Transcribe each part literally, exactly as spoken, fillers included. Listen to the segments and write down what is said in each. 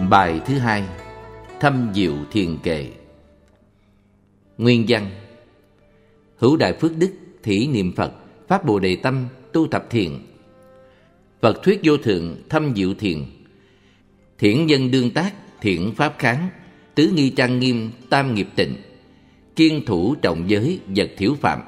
Bài thứ hai, Thâm Diệu Thiền Kệ. Nguyên văn: Hữu đại phước đức, thỉ niệm Phật, phát Bồ Đề tâm, tu tập thiền. Phật thuyết vô thượng, thâm diệu thiền. Thiện nhân đương tác, thiện pháp kháng, tứ nghi trang nghiêm, tam nghiệp tịnh, kiên thủ trọng giới, vật thiểu phạm.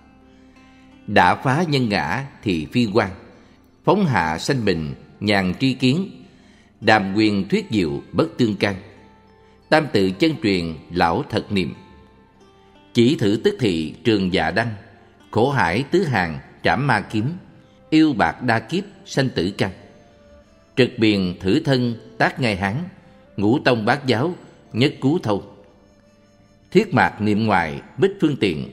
Đã phá nhân ngã thì phi quan, phóng hạ sanh bình, nhàn tri kiến, đàm quyền thuyết diệu, bất tương can. Tam tự chân truyền, lão thật niệm, chỉ thử tức thị trường dạ đăng, khổ hải tứ hàng, trảm ma kiếm, yêu bạc đa kiếp, sanh tử căn. Trực biền thử thân, tác ngay hán, ngũ tông bát giáo, nhất cú thâu. Thiết mạc niệm ngoài, bích phương tiện,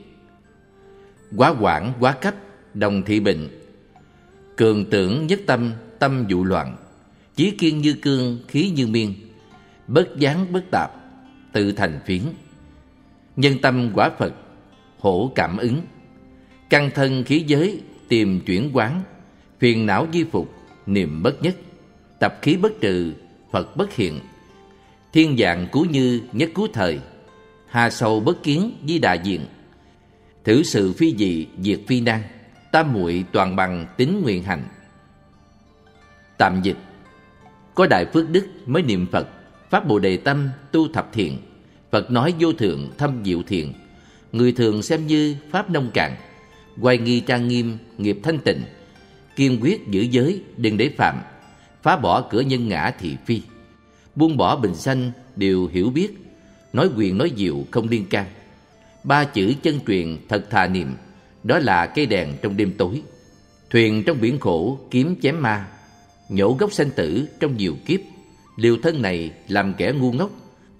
quá quảng quá cấp, đồng thị bệnh. Cường tưởng nhất tâm, tâm vụ loạn, chí kiên như cương, khí như miên, bất gián bất tạp, tự thành phiến. Nhân tâm quả Phật, hổ cảm ứng, căn thân khí giới, tìm chuyển quán, phiền não di phục, niệm bất nhất, tập khí bất trừ, Phật bất hiện. Thiên dạng cứu như, nhất cứu thời, hà sầu bất kiến, di đà diện. Thử sự phi dị, diệt phi nan, tam muội toàn bằng, tín nguyện hành. Tạm dịch: Có đại phước đức mới niệm Phật, phát Bồ Đề tâm, tu thập thiện. Phật nói vô thượng, thâm diệu thiện. Người thường xem như pháp nông cạn, hoài nghi trang nghiêm, nghiệp thanh tịnh, kiên quyết giữ giới, đừng để phạm. Phá bỏ cửa nhân ngã thị phi, buông bỏ bình sanh, đều hiểu biết, nói quyền nói diệu không liên can. Ba chữ chân truyền thật thà niệm, đó là cây đèn trong đêm tối. Thuyền trong biển khổ, kiếm chém ma, nhổ gốc sanh tử trong nhiều kiếp. Liều thân này làm kẻ ngu ngốc.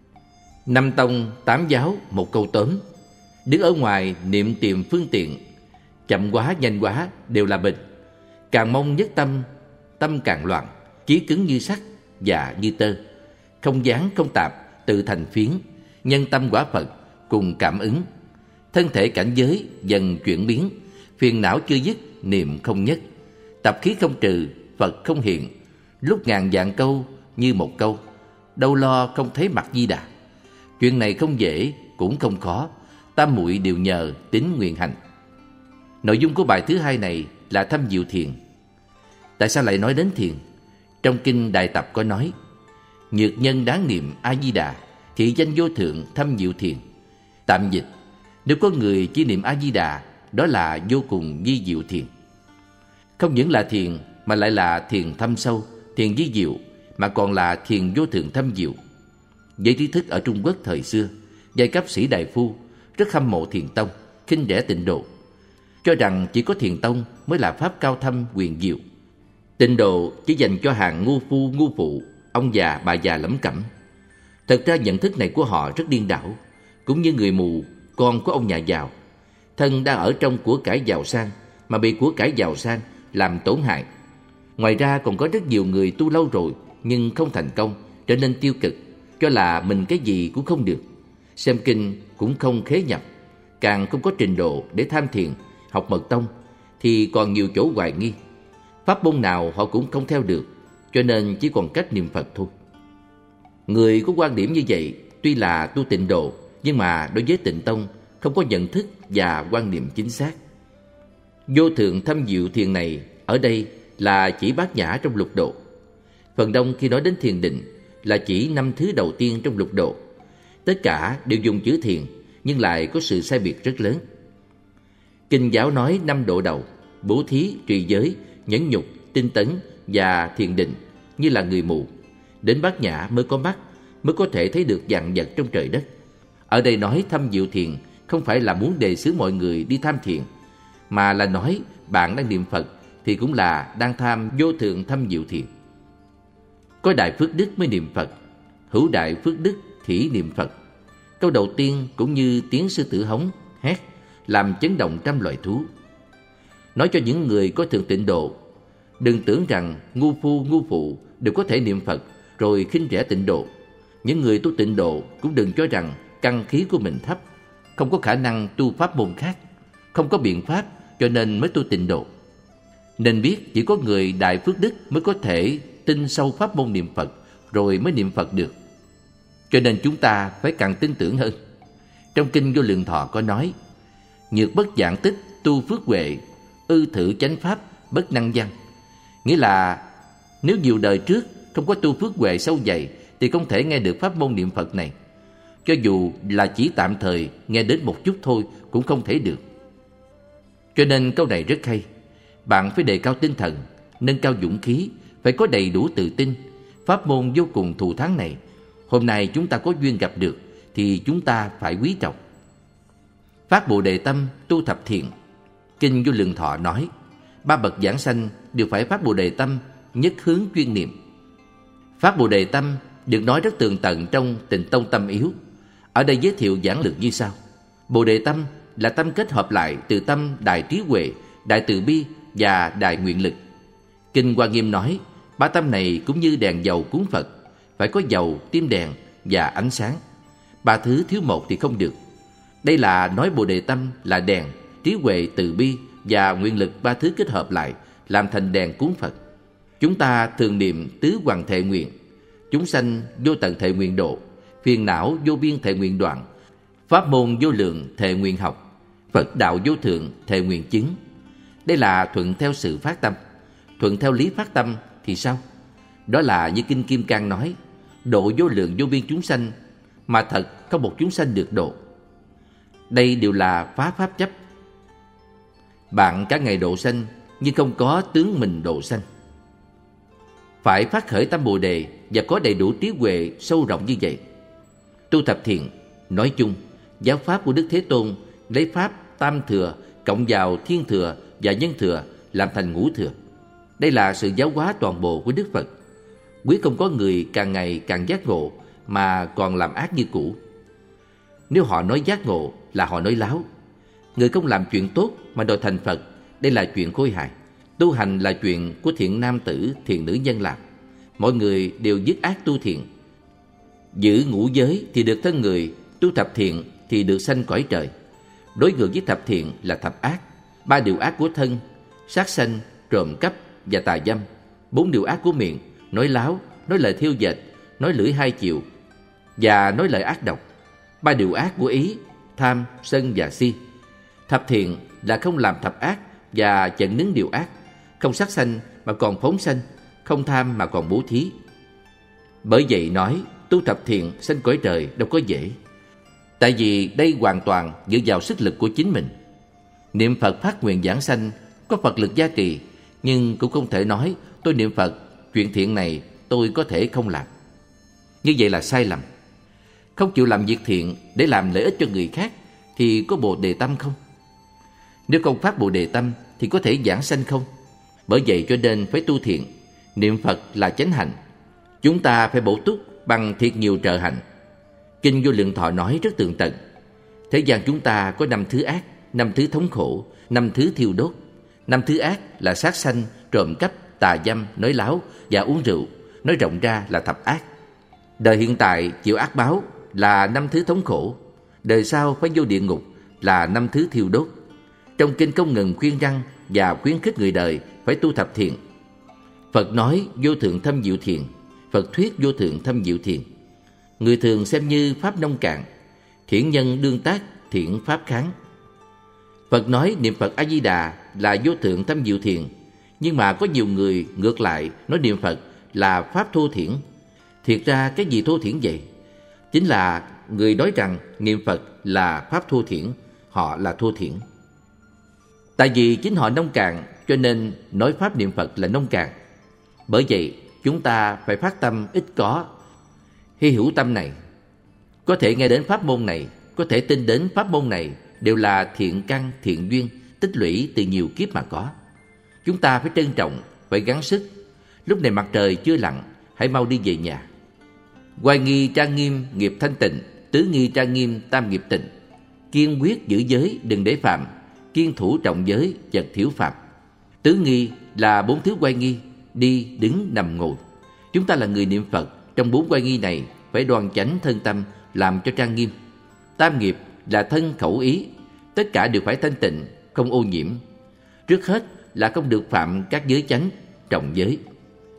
Năm tông, tám giáo, một câu tóm. Đứng ở ngoài niệm tìm phương tiện, chậm quá nhanh quá đều là bệnh. Càng mong nhất tâm, tâm càng loạn, chí cứng như sắt, dạ như tơ, không gián không tạp, tự thành phiến. Nhân tâm quả Phật, cùng cảm ứng. Thân thể cảnh giới dần chuyển biến, phiền não chưa dứt, niệm không nhất, tập khí không trừ, Phật không hiện. Lúc ngàn vạn câu như một câu, đâu lo không thấy mặt Di Đà. Chuyện này không dễ cũng không khó, tam muội đều nhờ tín nguyện hành. Nội dung của bài thứ hai này là thâm diệu thiền. Tại sao lại nói đến thiền? Trong kinh Đại Tập có nói: Nhược nhân đáng niệm A Di Đà, thị danh vô thượng, thâm diệu thiền. Tạm dịch: Nếu có người chỉ niệm A Di Đà, đó là vô cùng vi diệu thiền. Không những là thiền mà lại là thiền thâm sâu, thiền vi diệu, mà còn là thiền vô thượng thâm diệu. Giới trí thức ở Trung Quốc thời xưa, giai cấp sĩ đại phu rất hâm mộ thiền tông, khinh rẻ tịnh độ, cho rằng chỉ có thiền tông mới là pháp cao thâm huyền diệu. Tịnh độ chỉ dành cho hàng ngu phu ngu phụ, ông già bà già lẩm cẩm. Thật ra nhận thức này của họ rất điên đảo, cũng như người mù, con của ông nhà giàu, thân đang ở trong của cải giàu sang mà bị của cải giàu sang làm tổn hại. Ngoài ra còn có rất nhiều người tu lâu rồi nhưng không thành công, trở nên tiêu cực, cho là mình cái gì cũng không được, xem kinh cũng không khế nhập, càng không có trình độ để tham thiền, học mật tông, thì còn nhiều chỗ hoài nghi. Pháp môn nào họ cũng không theo được, cho nên chỉ còn cách niệm Phật thôi. Người có quan điểm như vậy tuy là tu tịnh độ, nhưng mà đối với tịnh tông không có nhận thức và quan niệm chính xác. Vô thượng thâm diệu thiền này ở đây là chỉ bát nhã trong lục độ. Phần đông khi nói đến thiền định là chỉ năm thứ đầu tiên trong lục độ. Tất cả đều dùng chữ thiền, nhưng lại có sự sai biệt rất lớn. Kinh giáo nói năm độ đầu: bố thí, trì giới, nhẫn nhục, tinh tấn và thiền định, như là người mù. Đến bát nhã mới có mắt, mới có thể thấy được vạn vật trong trời đất. Ở đây nói thâm diệu thiền không phải là muốn đề xướng mọi người đi tham thiền, mà là nói bạn đang niệm Phật thì cũng là đang tham vô thượng thâm diệu thiền. Có đại phước đức mới niệm Phật, hữu đại phước đức thỉ niệm Phật. Câu đầu tiên cũng như tiếng sư tử hống hét, làm chấn động trăm loài thú. Nói cho những người có thượng tịnh độ, đừng tưởng rằng ngu phu ngu phụ đều có thể niệm Phật rồi khinh rẻ tịnh độ. Những người tu tịnh độ cũng đừng cho rằng căn khí của mình thấp, không có khả năng tu pháp môn khác, không có biện pháp cho nên mới tu tịnh độ. Nên biết chỉ có người đại phước đức mới có thể tin sâu pháp môn niệm Phật rồi mới niệm Phật được. Cho nên chúng ta phải càng tin tưởng hơn. Trong Kinh Vô Lượng Thọ có nói: nhược bất dạng tích, tu phước huệ, ư thử chánh pháp, bất năng văn. Nghĩa là nếu nhiều đời trước không có tu phước huệ sâu dày thì không thể nghe được pháp môn niệm Phật này. Cho dù là chỉ tạm thời nghe đến một chút thôi cũng không thể được. Cho nên câu này rất hay. Bạn phải đề cao tinh thần, nâng cao dũng khí, phải có đầy đủ tự tin. Pháp môn vô cùng thù thắng này, hôm nay chúng ta có duyên gặp được thì chúng ta phải quý trọng. Phát Bồ Đề tâm, tu thập thiện. Kinh Vô Lượng Thọ nói, ba bậc giảng sanh đều phải phát Bồ Đề tâm, nhất hướng chuyên niệm. Phát Bồ Đề tâm được nói rất tường tận trong Tịnh Tông Tâm Yếu. Ở đây giới thiệu giản lược như sau. Bồ Đề tâm là tâm kết hợp lại từ tâm đại trí huệ, đại từ bi và đại nguyện lực. Kinh Hoa Nghiêm nói, ba tâm này cũng như đèn dầu cúng Phật, phải có dầu, tim đèn và ánh sáng. Ba thứ thiếu một thì không được. Đây là nói Bồ Đề tâm là đèn, trí huệ, từ bi và nguyện lực, ba thứ kết hợp lại làm thành đèn cúng Phật. Chúng ta thường niệm tứ hoàng thệ nguyện: chúng sanh vô tận thệ nguyện độ, phiền não vô biên thệ nguyện đoạn, pháp môn vô lượng thệ nguyện học, Phật đạo vô thượng thệ nguyện chứng. Đây là thuận theo sự phát tâm. Thuận theo lý phát tâm thì sao? Đó là như Kinh Kim Cang nói, độ vô lượng vô biên chúng sanh, mà thật không một chúng sanh được độ. Đây đều là phá pháp chấp. Bạn cả ngày độ sanh nhưng không có tướng mình độ sanh. Phải phát khởi tâm Bồ Đề và có đầy đủ trí huệ sâu rộng như vậy. Tu thập thiện, nói chung, giáo pháp của Đức Thế Tôn lấy pháp tam thừa cộng vào thiên thừa và nhân thừa làm thành ngũ thừa. Đây là sự giáo hóa toàn bộ của Đức Phật. Quý không có người càng ngày càng giác ngộ mà còn làm ác như cũ. Nếu họ nói giác ngộ là họ nói láo. Người không làm chuyện tốt mà đòi thành Phật, đây là chuyện khôi hài. Tu hành là chuyện của thiện nam tử, thiện nữ nhân làm. Mọi người đều dứt ác tu thiện. Giữ ngũ giới thì được thân người, tu thập thiện thì được sanh cõi trời. Đối ngược với thập thiện là thập ác. Ba điều ác của thân: sát sanh, trộm cắp và tà dâm. Bốn điều ác của miệng: nói láo, nói lời thiêu dệt, nói lưỡi hai chiều và nói lời ác độc. Ba điều ác của ý: tham, sân và si. Thập thiện là không làm thập ác và chặn đứng điều ác, không sát sanh mà còn phóng sanh, không tham mà còn bố thí. Bởi vậy nói tu thập thiện sanh cõi trời đâu có dễ. Tại vì đây hoàn toàn dựa vào sức lực của chính mình. Niệm Phật phát nguyện giảng sanh có Phật lực gia trì, nhưng cũng không thể nói tôi niệm Phật, chuyện thiện này tôi có thể không làm. Như vậy là sai lầm. Không chịu làm việc thiện để làm lợi ích cho người khác thì có Bồ Đề tâm không? Nếu không phát Bồ Đề tâm thì có thể giảng sanh không? Bởi vậy cho nên phải tu thiện. Niệm Phật là chánh hạnh. Chúng ta phải bổ túc bằng thiệt nhiều trợ hạnh. Kinh Vô Lượng Thọ nói rất tường tận. Thế gian chúng ta có năm thứ ác, năm thứ thống khổ, năm thứ thiêu đốt. Năm thứ ác là sát sanh, trộm cắp, tà dâm, nói láo và uống rượu. Nói rộng ra là thập ác. Đời hiện tại chịu ác báo là năm thứ thống khổ. Đời sau phải vô địa ngục là năm thứ thiêu đốt. Trong kinh không ngừng khuyên răn và khuyến khích người đời phải tu thập thiện. Phật nói vô thượng thâm diệu thiền, Phật thuyết vô thượng thâm diệu thiền. Người thường xem như pháp nông cạn, thiện nhân đương tác, thiện pháp kháng. Phật nói niệm Phật A Di Đà là vô thượng thâm diệu thiền, nhưng mà có nhiều người ngược lại nói niệm Phật là pháp thô thiển. Thiệt ra cái gì thô thiển vậy? Chính là người nói rằng niệm Phật là pháp thô thiển, họ là thô thiển. Tại vì chính họ nông cạn cho nên nói pháp niệm Phật là nông cạn. Bởi vậy chúng ta phải phát tâm ít có, hy hữu tâm này. Có thể nghe đến pháp môn này, có thể tin đến pháp môn này đều là thiện căn, thiện duyên tích lũy từ nhiều kiếp mà có. Chúng ta phải trân trọng, phải gắng sức. Lúc này mặt trời chưa lặn, hãy mau đi về nhà. Oai nghi trang nghiêm nghiệp thanh tịnh, tứ nghi trang nghiêm tam nghiệp tịnh. Kiên quyết giữ giới đừng để phạm, kiên thủ trọng giới chật thiếu phạm. Tứ nghi là bốn thứ oai nghi: đi, đứng, nằm, ngồi. Chúng ta là người niệm Phật, trong bốn oai nghi này phải đoan chánh thân tâm làm cho trang nghiêm. Tam nghiệp là thân khẩu ý, tất cả đều phải thanh tịnh, không ô nhiễm. Trước hết là không được phạm các giới chánh, trọng giới.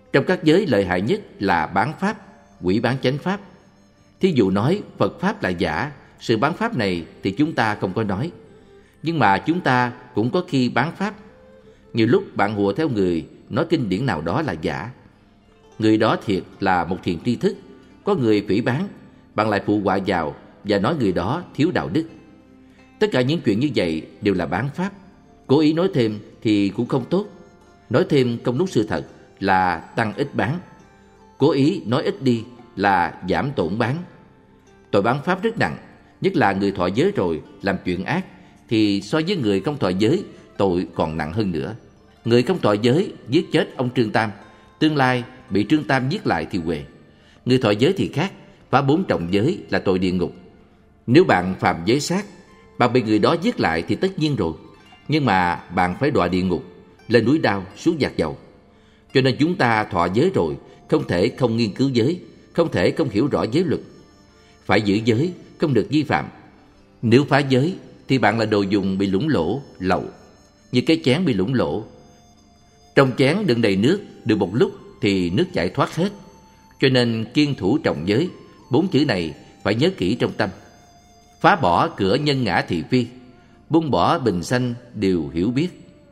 Trong các giới lợi hại nhất là bán pháp, hủy bán chánh pháp. Thí dụ nói Phật pháp là giả, sự bán pháp này thì chúng ta không có nói. Nhưng mà chúng ta cũng có khi bán pháp. Nhiều lúc bạn hùa theo người nói kinh điển nào đó là giả. Người đó thiệt là một thiện tri thức, có người phỉ báng, bạn lại phụ họa vào và nói người đó thiếu đạo đức. Tất cả những chuyện như vậy đều là bán pháp. Cố ý nói thêm thì cũng không tốt. Nói thêm không đúng sự thật là tăng ít bán. Cố ý nói ít đi là giảm tổn bán. Tội bán pháp rất nặng, nhất là người thọ giới rồi làm chuyện ác thì so với người không thọ giới tội còn nặng hơn nữa. Người không thọ giới giết chết ông Trương Tam, tương lai bị Trương Tam giết lại thì huề. Người thọ giới thì khác, phá bốn trọng giới là tội địa ngục. Nếu bạn phạm giới sát, bạn bị người đó giết lại thì tất nhiên rồi, nhưng mà bạn phải đọa địa ngục, lên núi đao, xuống giặc dầu. Cho nên chúng ta thọ giới rồi không thể không nghiên cứu giới, không thể không hiểu rõ giới luật. Phải giữ giới, không được vi phạm. Nếu phá giới thì bạn là đồ dùng bị lủng lỗ, lậu. Như cái chén bị lủng lỗ. Trong chén đựng đầy nước, được một lúc thì nước chảy thoát hết. Cho nên kiêng thủ trọng giới, bốn chữ này phải nhớ kỹ trong tâm. Phá bỏ cửa nhân ngã thị phi, buông bỏ bình sanh đều hiểu biết.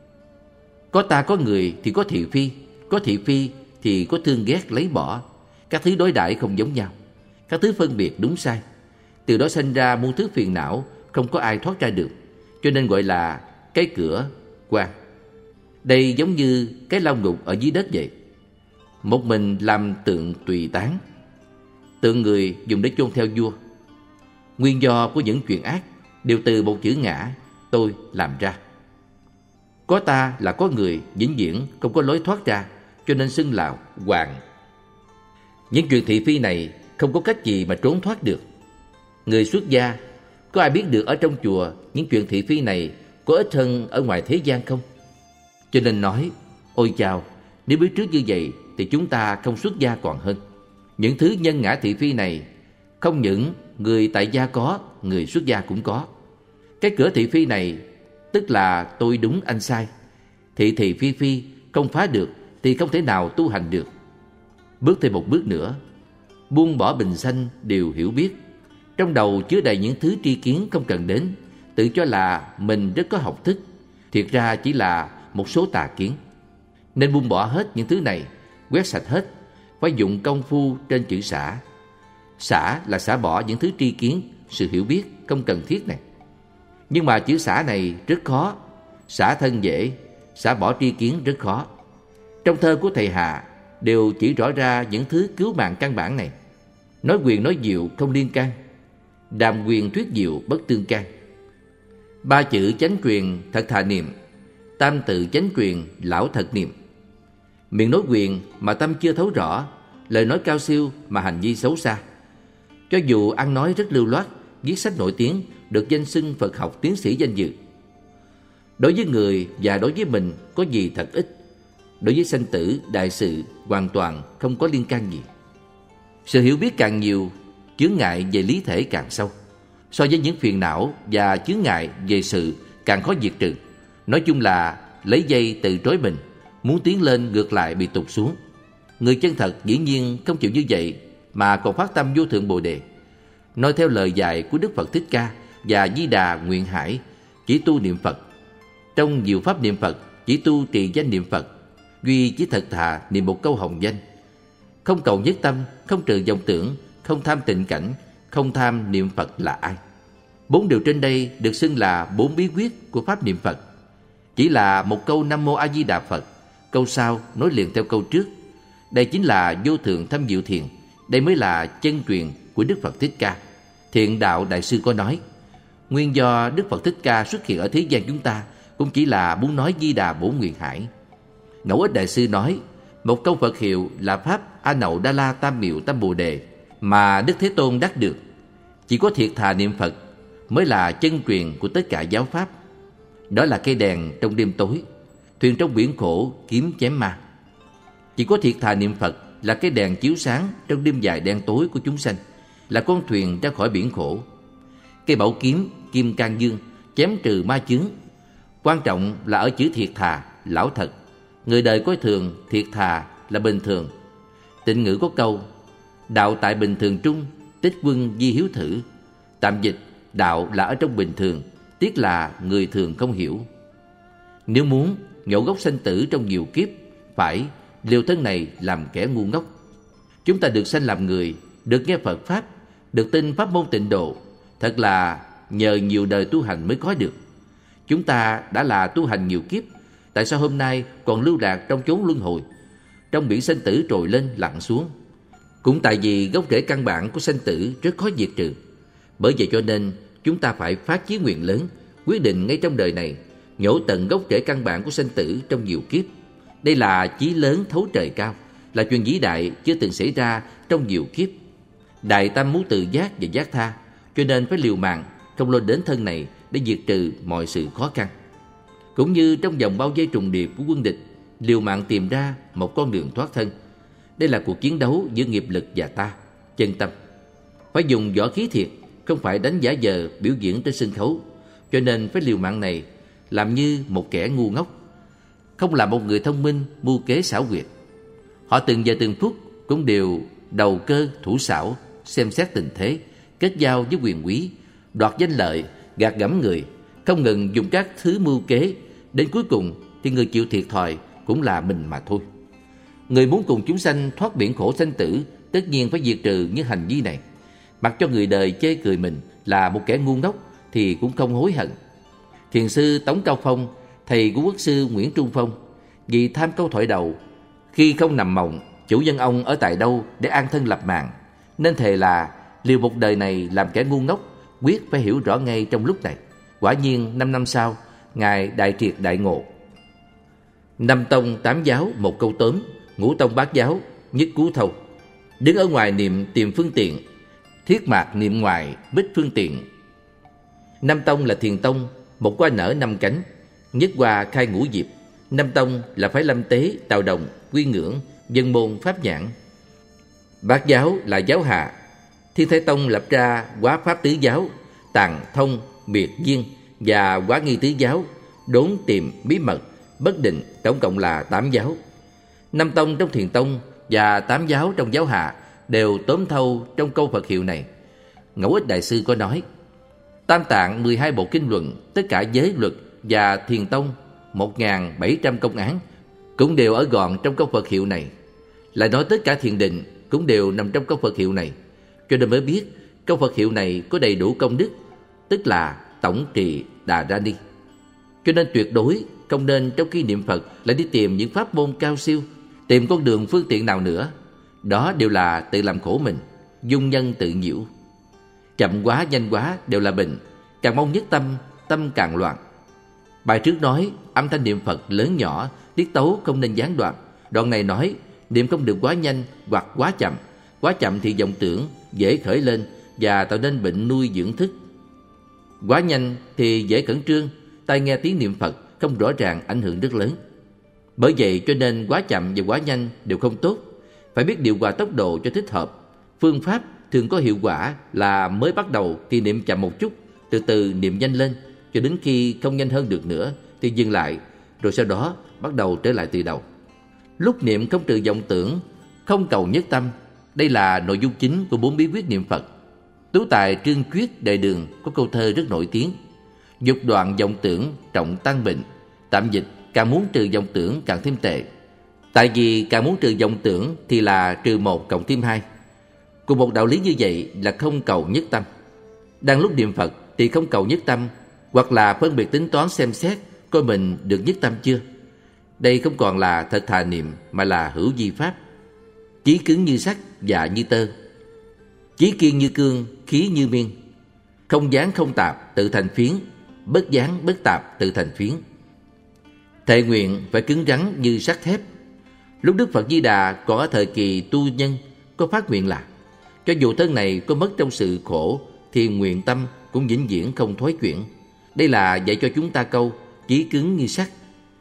Có ta có người thì có thị phi, có thị phi thì có thương ghét lấy bỏ. Các thứ đối đãi không giống nhau, các thứ phân biệt đúng sai. Từ đó sinh ra muôn thứ phiền não, không có ai thoát ra được. Cho nên gọi là cái cửa quan. Đây giống như cái lao ngục ở dưới đất vậy. Một mình làm tượng tùy tán. Tượng người dùng để chôn theo vua. Nguyên do của những chuyện ác đều từ một chữ ngã, tôi làm ra. Có ta là có người, vĩnh viễn không có lối thoát ra, cho nên xưng là hoàng. Những chuyện thị phi này không có cách gì mà trốn thoát được. Người xuất gia, có ai biết được ở trong chùa những chuyện thị phi này có ít hơn ở ngoài thế gian không? Cho nên nói, ôi chao, nếu biết trước như vậy thì chúng ta không xuất gia còn hơn. Những thứ nhân ngã thị phi này không những người tại gia có, người xuất gia cũng có. Cái cửa thị phi này tức là tôi đúng anh sai. Thị thị phi phi không phá được thì không thể nào tu hành được. Bước thêm một bước nữa, buông bỏ bình sanh đều hiểu biết. Trong đầu chứa đầy những thứ tri kiến không cần đến, tự cho là mình rất có học thức, thiệt ra chỉ là một số tà kiến. Nên buông bỏ hết những thứ này, quét sạch hết, phải dụng công phu trên chữ xả. Xả là xả bỏ những thứ tri kiến, sự hiểu biết không cần thiết này. Nhưng mà chữ xả này rất khó. Xả thân dễ, xả bỏ tri kiến rất khó. Trong thơ của thầy Hà đều chỉ rõ ra những thứ cứu mạng căn bản này. Nói quyền nói diệu không liên can, đàm quyền thuyết diệu bất tương can. Ba chữ chánh truyền thật thà niệm, tam tự chánh truyền lão thật niệm. Miệng nói quyền mà tâm chưa thấu rõ, lời nói cao siêu mà hành vi xấu xa. Cho dù ăn nói rất lưu loát, viết sách nổi tiếng, được danh xưng Phật học tiến sĩ danh dự. Đối với người và đối với mình có gì thật ít. Đối với sanh tử, đại sự hoàn toàn không có liên can gì. Sự hiểu biết càng nhiều, chướng ngại về lý thể càng sâu. So với những phiền não và chướng ngại về sự càng khó diệt trừ. Nói chung là lấy dây tự trói mình, muốn tiến lên ngược lại bị tụt xuống. Người chân thật dĩ nhiên không chịu như vậy, mà còn phát tâm vô thượng Bồ Đề. Nói theo lời dạy của Đức Phật Thích Ca và Di Đà Nguyện Hải, chỉ tu niệm Phật. Trong nhiều pháp niệm Phật, chỉ tu trì danh niệm Phật, duy chỉ thật thà niệm một câu hồng danh. Không cầu nhất tâm, không trừ vọng tưởng, không tham tịnh cảnh, không tham niệm Phật là ai. Bốn điều trên đây được xưng là bốn bí quyết của pháp niệm Phật. Chỉ là một câu Nam Mô A Di Đà Phật, câu sau nối liền theo câu trước. Đây chính là vô thượng thâm diệu thiền. Đây mới là chân truyền của Đức Phật Thích Ca. Thiện Đạo Đại Sư có nói, nguyên do Đức Phật Thích Ca xuất hiện ở thế gian chúng ta cũng chỉ là muốn nói Di Đà Bổn Nguyện Hải. Ngẫu Ích Đại Sư nói, một câu Phật hiệu là Pháp A Nậu Đa La Tam Miệu Tam Bồ Đề mà Đức Thế Tôn đắc được. Chỉ có thiệt thà niệm Phật mới là chân truyền của tất cả giáo pháp. Đó là cây đèn trong đêm tối, thuyền trong biển khổ kiếm chém ma. Chỉ có thiệt thà niệm Phật là cái đèn chiếu sáng trong đêm dài đen tối của chúng sanh, là con thuyền ra khỏi biển khổ. Cây bảo kiếm kim cang dương chém trừ ma chướng. Quan trọng là ở chữ thiệt thà, lão thật. Người đời coi thường thiệt thà là bình thường. Tịnh ngữ có câu: đạo tại bình thường trung, tích quân di hiếu thử. Tạm dịch: đạo là ở trong bình thường, tiếc là người thường không hiểu. Nếu muốn nhổ gốc sanh tử trong nhiều kiếp, phải liều thân này làm kẻ ngu ngốc. Chúng ta được sanh làm người, được nghe Phật Pháp, được tin pháp môn tịnh độ, thật là nhờ nhiều đời tu hành mới có được. Chúng ta đã là tu hành nhiều kiếp, tại sao hôm nay còn lưu lạc trong chốn luân hồi, trong biển sanh tử trồi lên lặn xuống? Cũng tại vì gốc rễ căn bản của sanh tử rất khó diệt trừ. Bởi vậy cho nên chúng ta phải phát chí nguyện lớn, quyết định ngay trong đời này nhổ tận gốc rễ căn bản của sanh tử trong nhiều kiếp. Đây là chí lớn thấu trời cao, là chuyện vĩ đại chưa từng xảy ra trong nhiều kiếp. Đại tâm muốn tự giác và giác tha, cho nên phải liều mạng không lo đến thân này để diệt trừ mọi sự khó khăn. Cũng như trong vòng bao vây trùng điệp của quân địch, liều mạng tìm ra một con đường thoát thân. Đây là cuộc chiến đấu giữa nghiệp lực và ta, chân tâm. Phải dùng võ khí thiệt, không phải đánh giả vờ biểu diễn trên sân khấu. Cho nên phải liều mạng này làm như một kẻ ngu ngốc, không là một người thông minh mưu kế xảo quyệt. Họ từng giờ từng phút cũng đều đầu cơ thủ xảo, xem xét tình thế, kết giao với quyền quý, đoạt danh lợi, gạt gẫm người, không ngừng dùng các thứ mưu kế. Đến cuối cùng thì người chịu thiệt thòi cũng là mình mà thôi. Người muốn cùng chúng sanh thoát biển khổ sanh tử, tất nhiên phải diệt trừ những hành vi này. Mặc cho người đời chê cười mình là một kẻ ngu ngốc thì cũng không hối hận. Thiền sư Tống Cao Phong, thầy của quốc sư Nguyễn Trung Phong, vì tham câu thoại đầu, khi không nằm mộng chủ nhân ông ở tại đâu để an thân lập mạng, nên thề là liều một đời này làm kẻ ngu ngốc, quyết phải hiểu rõ ngay trong lúc này. Quả nhiên năm năm sau, ngài đại triệt đại ngộ. Năm tông tám giáo một câu tóm, ngũ tông bát giáo nhất cú thâu. Đứng ở ngoài niệm tìm phương tiện, thiết mạc niệm ngoài bích phương tiện. Năm tông là thiền tông, một hoa nở năm cánh, nhất hoa khai ngũ diệp. Năm tông là phái lâm tế, tào đồng, quy ngưỡng, dân môn, pháp nhãn. Bát giáo là giáo hạ. Thiên Thái Tông lập ra Quá Pháp Tứ Giáo, Tàng Thông, Miệt Duyên và Quá Nghi Tứ Giáo, Đốn Tìm, Bí Mật, Bất Định, tổng cộng là tám giáo. Năm tông trong thiền tông và tám giáo trong giáo hạ đều tóm thâu trong câu Phật hiệu này. Ngẫu Ích Đại Sư có nói: Tam Tạng mười hai bộ kinh luận, tất cả giới luật và thiền tông một nghìn bảy trăm công án cũng đều ở gọn trong câu Phật hiệu này. Lại nói tất cả thiền định cũng đều nằm trong câu Phật hiệu này. Cho nên mới biết câu Phật hiệu này có đầy đủ công đức, tức là tổng trì Đà Ra Ni. Cho nên tuyệt đối không nên trong khi niệm Phật lại đi tìm những pháp môn cao siêu, tìm con đường phương tiện nào nữa. Đó đều là tự làm khổ mình, dung nhân tự nhiễu. Chậm quá nhanh quá đều là bệnh, càng mong nhất tâm, tâm càng loạn. Bài trước nói âm thanh niệm Phật lớn nhỏ, tiết tấu không nên gián đoạn. Đoạn này nói niệm không được quá nhanh hoặc quá chậm. Quá chậm thì vọng tưởng dễ khởi lên và tạo nên bệnh nuôi dưỡng thức. Quá nhanh thì dễ khẩn trương, tai nghe tiếng niệm Phật không rõ ràng, ảnh hưởng rất lớn. Bởi vậy cho nên quá chậm và quá nhanh đều không tốt. Phải biết điều hòa tốc độ cho thích hợp. Phương pháp thường có hiệu quả là mới bắt đầu thì niệm chậm một chút, từ từ niệm nhanh lên, cho đến khi không nhanh hơn được nữa thì dừng lại, rồi sau đó bắt đầu trở lại từ đầu. Lúc niệm không trừ vọng tưởng, không cầu nhất tâm. Đây là nội dung chính của bốn bí quyết niệm Phật. Tú tài Trương Chuyết Đại Đường có câu thơ rất nổi tiếng: dục đoạn vọng tưởng trọng tăng bệnh. Tạm dịch: càng muốn trừ vọng tưởng càng thêm tệ. Tại vì càng muốn trừ vọng tưởng thì là trừ một cộng thêm hai. Cùng một đạo lý như vậy là không cầu nhất tâm. Đang lúc niệm Phật thì không cầu nhất tâm, hoặc là phân biệt tính toán xem xét coi mình được nhất tâm chưa. Đây không còn là thật thà niệm mà là hữu vi pháp. Chí cứng như sắt, dạ như tơ. Chí kiên như cương, khí như miên. Không dán không tạp, tự thành phiến. Bất dán bất tạp, tự thành phiến. Thệ nguyện phải cứng rắn như sắt thép. Lúc Đức Phật Di Đà còn ở thời kỳ tu nhân, có phát nguyện là cho dù thân này có mất trong sự khổ thì nguyện tâm cũng vĩnh viễn không thoái chuyển. Đây là dạy cho chúng ta câu chí cứng như sắt.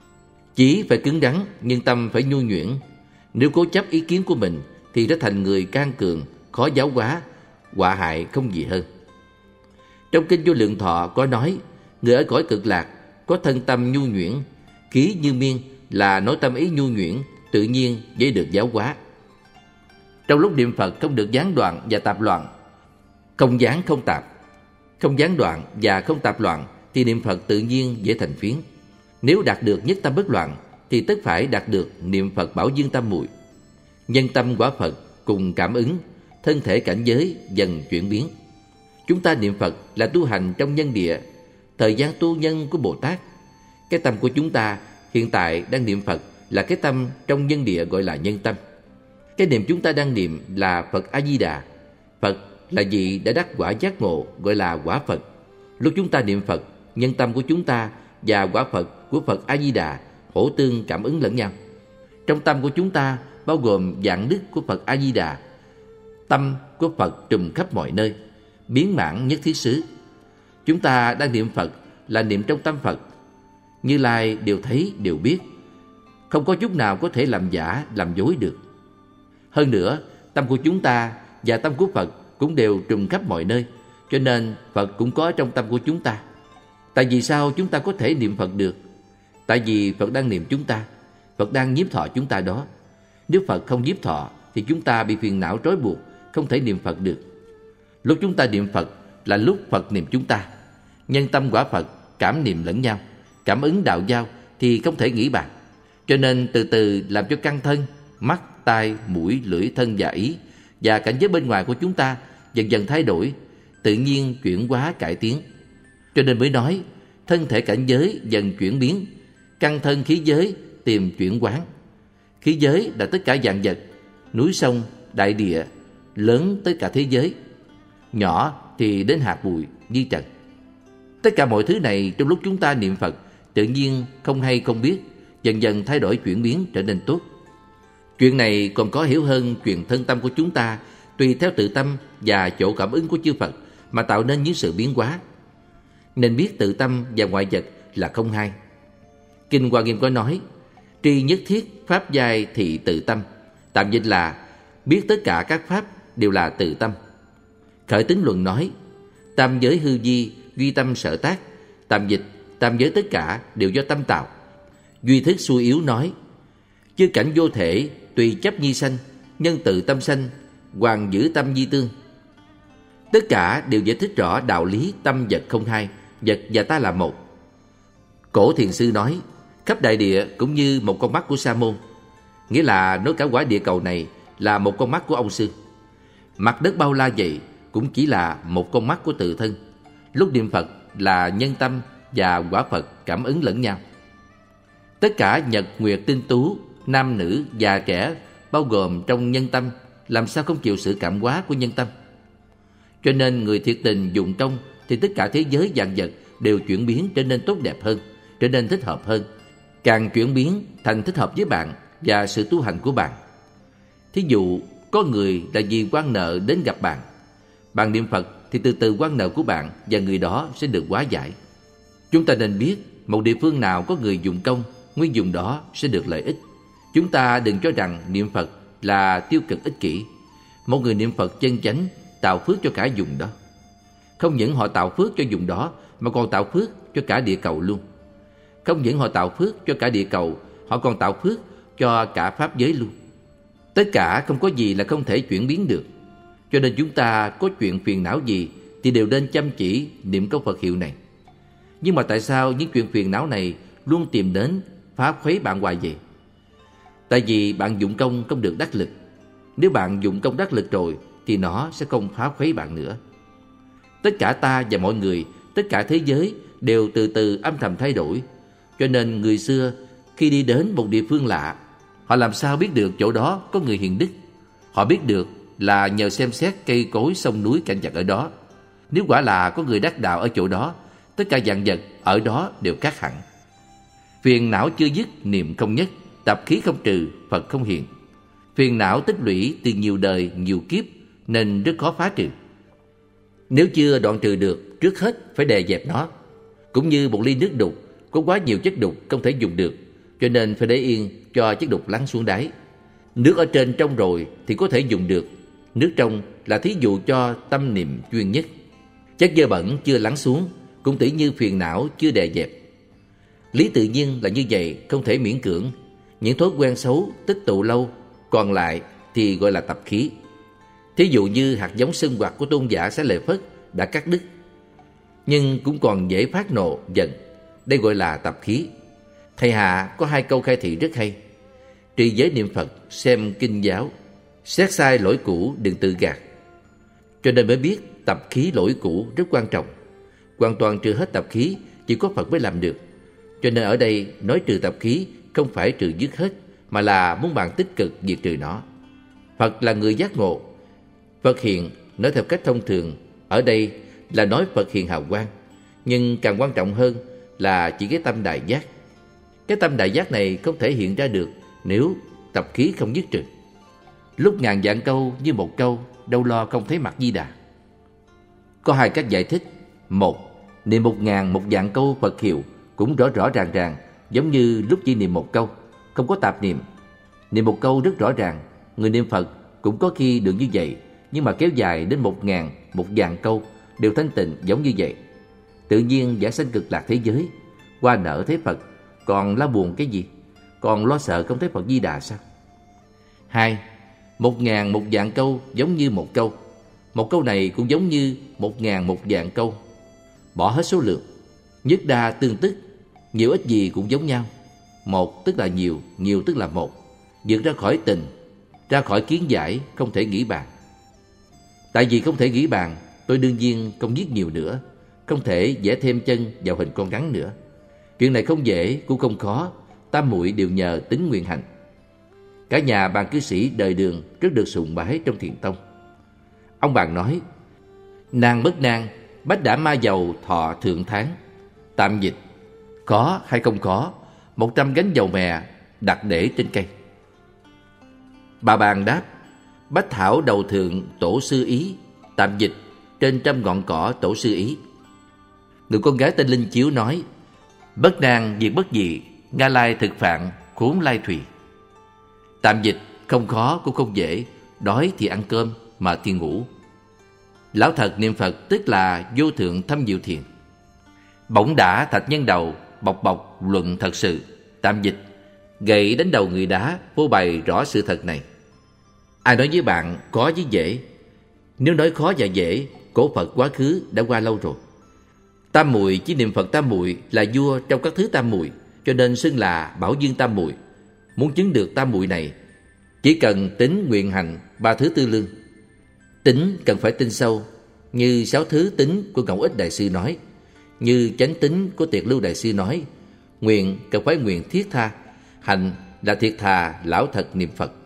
Chí phải cứng rắn nhưng tâm phải nhu nhuyễn. Nếu cố chấp ý kiến của mình thì sẽ thành người can cường, khó giáo hóa, họa hại không gì hơn. Trong kinh Vô Lượng Thọ có nói, người ở cõi cực lạc có thân tâm nhu nhuyễn, khí như miên là nói tâm ý nhu nhuyễn, tự nhiên dễ được giáo hóa. Trong lúc niệm Phật không được gián đoạn và tạp loạn, không gián không tạp, không gián đoạn và không tạp loạn thì niệm Phật tự nhiên dễ thành phiến. Nếu đạt được nhất tâm bất loạn thì tất phải đạt được niệm Phật bảo dương tam muội. Nhân tâm quả Phật cùng cảm ứng, thân thể cảnh giới dần chuyển biến. Chúng ta niệm Phật là tu hành trong nhân địa, thời gian tu nhân của Bồ Tát. Cái tâm của chúng ta hiện tại đang niệm Phật là cái tâm trong nhân địa gọi là nhân tâm. Cái niệm chúng ta đang niệm là Phật A-di-đà. Phật là vị đã đắc quả giác ngộ gọi là quả Phật. Lúc chúng ta niệm Phật, nhân tâm của chúng ta và quả Phật của Phật A-di-đà hỗ tương cảm ứng lẫn nhau. Trong tâm của chúng ta bao gồm dạng đức của Phật A-di-đà. Tâm của Phật trùm khắp mọi nơi, biến mãn nhất thiết xứ. Chúng ta đang niệm Phật là niệm trong tâm Phật. Như Lai đều thấy, đều biết, không có chút nào có thể làm giả, làm dối được. Hơn nữa, tâm của chúng ta và tâm của Phật cũng đều trùm khắp mọi nơi, cho nên Phật cũng có trong tâm của chúng ta. Tại vì sao chúng ta có thể niệm Phật được? Tại vì Phật đang niệm chúng ta, Phật đang nhiếp thọ chúng ta đó. Nếu Phật không nhiếp thọ thì chúng ta bị phiền não trói buộc, không thể niệm Phật được. Lúc chúng ta niệm Phật là lúc Phật niệm chúng ta. Nhân tâm quả Phật cảm niệm lẫn nhau, cảm ứng đạo giao thì không thể nghĩ bàn. Cho nên từ từ làm cho căn thân, mắt, tai, mũi, lưỡi, thân và ý và cảnh giới bên ngoài của chúng ta dần dần thay đổi, tự nhiên chuyển hóa cải tiến. Cho nên mới nói thân thể cảnh giới dần chuyển biến, căn thân khí giới tìm chuyển quán. Khí giới là tất cả vạn vật, núi sông, đại địa, lớn tất cả thế giới, nhỏ thì đến hạt bụi, vi trần. Tất cả mọi thứ này trong lúc chúng ta niệm Phật tự nhiên không hay không biết, dần dần thay đổi chuyển biến trở nên tốt. Chuyện này còn có hiểu hơn chuyện thân tâm của chúng ta tùy theo tự tâm và chỗ cảm ứng của chư Phật mà tạo nên những sự biến hóa. Nên biết tự tâm và ngoại vật là không hai. Kinh Hoa Nghiêm có nói: tri nhất thiết pháp giai thị tự tâm. Tạm dịch là biết tất cả các pháp đều là tự tâm. Khởi Tính Luận nói: tam giới hư vi, duy tâm sở tác. Tạm dịch: tam giới tất cả đều do tâm tạo. Duy Thức Xuôi Yếu nói: chư cảnh vô thể, tùy chấp nhi sanh, nhân tự tâm sanh, hoàng giữ tâm di tương. Tất cả đều giải thích rõ đạo lý tâm vật không hai, vật và ta là một. Cổ Thiền Sư nói: khắp đại địa cũng như một con mắt của Sa môn, nghĩa là nói cả quả địa cầu này là một con mắt của ông Sư. Mặt đất bao la vậy cũng chỉ là một con mắt của tự thân. Lúc niệm Phật là nhân tâm và quả Phật cảm ứng lẫn nhau. Tất cả nhật nguyệt tinh tú, nam nữ già trẻ bao gồm trong nhân tâm, làm sao không chịu sự cảm hóa của nhân tâm. Cho nên người thiệt tình dụng công thì tất cả thế giới vạn vật đều chuyển biến trở nên tốt đẹp hơn, trở nên thích hợp hơn, càng chuyển biến thành thích hợp với bạn và sự tu hành của bạn. Thí dụ có người là vì oan nợ đến gặp bạn, bạn niệm Phật thì từ từ oan nợ của bạn và người đó sẽ được hóa giải. Chúng ta nên biết một địa phương nào có người dụng công, nguyên vùng đó sẽ được lợi ích. Chúng ta đừng cho rằng niệm Phật là tiêu cực ích kỷ. Một người niệm Phật chân chánh tạo phước cho cả vùng đó. Không những họ tạo phước cho vùng đó mà còn tạo phước cho cả địa cầu luôn. Không những họ tạo phước cho cả địa cầu, họ còn tạo phước cho cả pháp giới luôn. Tất cả không có gì là không thể chuyển biến được. Cho nên chúng ta có chuyện phiền não gì thì đều nên chăm chỉ niệm câu Phật hiệu này. Nhưng mà tại sao những chuyện phiền não này luôn tìm đến phá khuấy bạn hoài vậy? Tại vì bạn dụng công không được đắc lực. Nếu bạn dụng công đắc lực rồi thì nó sẽ không phá khuấy bạn nữa. Tất cả ta và mọi người, tất cả thế giới đều từ từ âm thầm thay đổi. Cho nên người xưa khi đi đến một địa phương lạ, họ làm sao biết được chỗ đó có người hiền đức? Họ biết được là nhờ xem xét cây cối sông núi cảnh vật ở đó. Nếu quả là có người đắc đạo ở chỗ đó, tất cả vạn vật ở đó đều khác hẳn. Phiền não chưa dứt, niệm không nhất, tập khí không trừ, Phật không hiện. Phiền não tích lũy từ nhiều đời, nhiều kiếp nên rất khó phá trừ. Nếu chưa đoạn trừ được, trước hết phải đè dẹp nó. Cũng như một ly nước đục, có quá nhiều chất đục không thể dùng được, cho nên phải để yên cho chất đục lắng xuống đáy. Nước ở trên trong rồi thì có thể dùng được. Nước trong là thí dụ cho tâm niệm chuyên nhất. Chất dơ bẩn chưa lắng xuống cũng tỉ như phiền não chưa đè dẹp. Lý tự nhiên là như vậy, không thể miễn cưỡng. Những thói quen xấu tích tụ lâu, còn lại thì gọi là tập khí. Thí dụ như hạt giống sinh hoạt của tôn giả Xá Lợi Phất đã cắt đứt, nhưng cũng còn dễ phát nộ, giận. Đây gọi là tập khí. Thầy Hạ có hai câu khai thị rất hay. Trì giới niệm Phật, xem kinh giáo, xét sai lỗi cũ đừng tự gạt. Cho nên mới biết tập khí lỗi cũ rất quan trọng. Hoàn toàn trừ hết tập khí chỉ có Phật mới làm được. Cho nên ở đây nói trừ tập khí không phải trừ dứt hết, mà là muốn bạn tích cực diệt trừ nó. Phật là người giác ngộ. Phật hiện nói theo cách thông thường ở đây là nói Phật hiện hào quang, nhưng càng quan trọng hơn là chỉ cái tâm đại giác. Cái tâm đại giác này không thể hiện ra được nếu tập khí không dứt trừ. Lúc ngàn vạn câu như một câu, đâu lo không thấy mặt Di Đà. Có hai cách giải thích. Một, niệm một ngàn một vạn câu Phật hiệu cũng rõ rõ ràng ràng, giống như lúc chỉ niệm một câu, không có tạp niệm. Niệm một câu rất rõ ràng, người niệm Phật cũng có khi được như vậy, nhưng mà kéo dài đến một ngàn, một vạn câu đều thanh tịnh giống như vậy. Tự nhiên giảng sanh cực lạc thế giới, qua nở thấy Phật, còn lo buồn cái gì? Còn lo sợ không thấy Phật Di Đà sao? Hai, một ngàn một vạn câu giống như một câu. Một câu này cũng giống như một ngàn một vạn câu. Bỏ hết số lượng, nhất đa tương tức, nhiều ít gì cũng giống nhau. Một tức là nhiều, nhiều tức là một. Vượt ra khỏi tình, ra khỏi kiến giải, không thể nghĩ bàn. Tại vì không thể nghĩ bàn, tôi đương nhiên không viết nhiều nữa, không thể vẽ thêm chân vào hình con rắn nữa. Chuyện này không dễ cũng không khó, tam muội đều nhờ tính nguyện hành. Cả nhà bàn cư sĩ đời Đường rất được sùng bái trong Thiền tông. Ông bàn nói: nàng bất nan, bách đả ma dầu thọ thượng tháng. Tạm dịch: có hay không có, một trăm gánh dầu mè đặt để trên cây. Bà bàn đáp: bách thảo đầu thượng tổ sư ý. Tạm dịch: trên trăm ngọn cỏ tổ sư ý. Người con gái tên Linh Chiếu nói: bất nan diệt bất dị, Nga Lai thực phạn khốn lai thùy. Tạm dịch: không khó cũng không dễ, đói thì ăn cơm, mà thì ngủ. Lão thật niệm Phật tức là vô thượng thâm diệu thiền. Bỗng đả thạch nhân đầu, bọc bọc luận thật sự. Tạm dịch: gậy đánh đầu người đá, phô bày rõ sự thật này. Ai nói với bạn khó với dễ? Nếu nói khó và dễ, cổ Phật quá khứ đã qua lâu rồi. Tam muội chỉ niệm Phật tam muội là vua trong các thứ tam muội, cho nên xưng là Bảo Dương tam muội. Muốn chứng được tam muội này, chỉ cần tính nguyện hành ba thứ tư lương. Tính cần phải tinh sâu, như sáu thứ tính của Ngẫu Ích Đại Sư nói, như chánh tính của Tiệt Lưu Đại Sư nói. Nguyện cần phải nguyện thiết tha, hành là thiệt thà lão thật niệm Phật.